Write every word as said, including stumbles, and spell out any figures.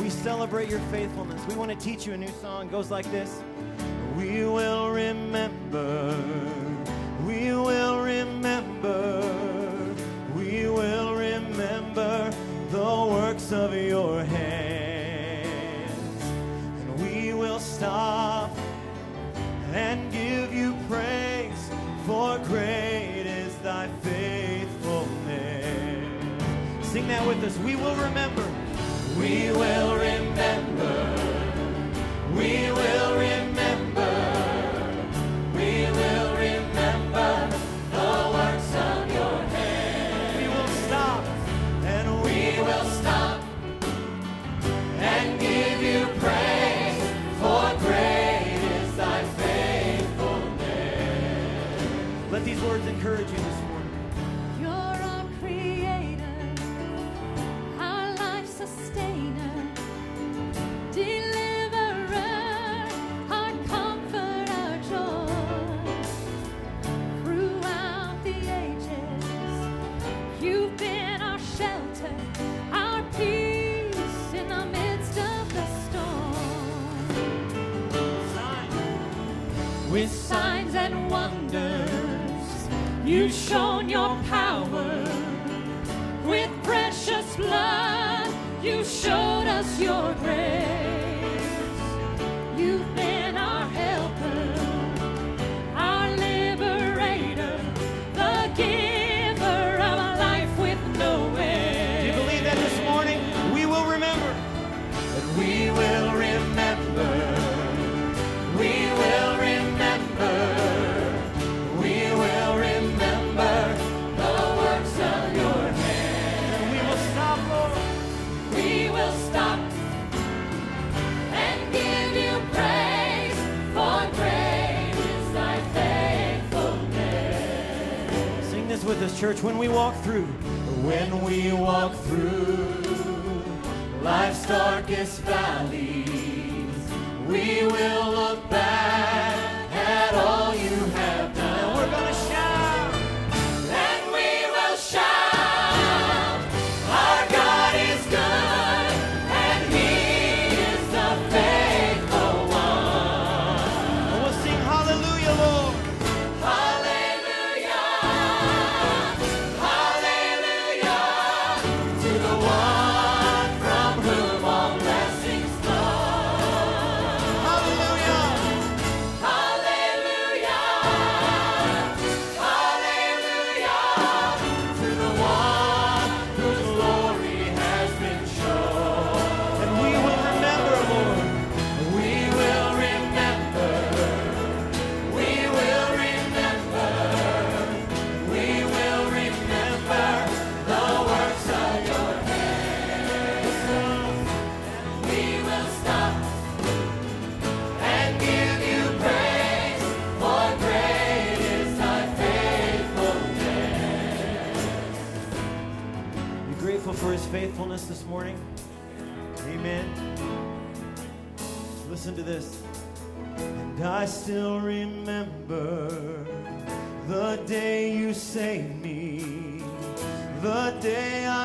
We celebrate your faithfulness. We want to teach you a new song. It goes like this. We will remember, we will remember, we will remember the works of your hands. And we will stop and give you praise, for great is thy faithfulness. Sing that with us. We will remember. We will remember. We will remember. We will remember the works of your hands. We will stop and we will stop and give you praise, for great is thy faithfulness. Let these words encourage you this morning. You're our creator, our life sustainer, deliverer, our comfort, our joy. Throughout the ages, you've been our shelter, our peace in the midst of the storm. With signs and wonders, you've shown your power. With precious blood, you showed us your grace. You've been our helper, our liberator, the giver of a life with no end. Do you believe that this morning? We will remember. And we will remember. We will remember. We will remember the works of your hands. And we will stop, Lord. We will stop and give you praise, for great is thy faithfulness. Sing this with us, church. When we walk through, when we walk through life's darkest valleys, we will look back at all you have done. And we're gonna shout. And we will shout. Our God is good, and He is the faithful one. And we'll sing hallelujah, Lord. Hallelujah. Hallelujah. To the one from whom all blessings flow. Hallelujah. Hallelujah. Hallelujah. To the one whose glory has been shown. And we will remember, Lord. We will remember. We will remember. We will remember the works of your hands. We will stop and give you praise, for great is thy faithfulness. You grateful for his faithfulness this morning? Amen. Listen to this. And I still remember the day you saved me, the day I